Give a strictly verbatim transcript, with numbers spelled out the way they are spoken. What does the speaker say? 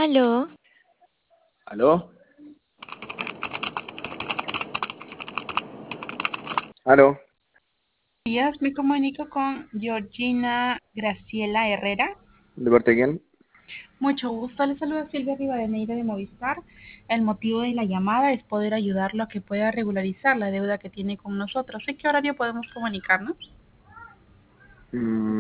Aló, ¿Aló? ¿Aló? Días, me comunico con Georgina Graciela Herrera. ¿De parte de quién? Mucho gusto, le saluda Silvia Rivadeneira de Movistar. El motivo de la llamada es poder ayudarlo a que pueda regularizar la deuda que tiene con nosotros. ¿En qué horario podemos comunicarnos?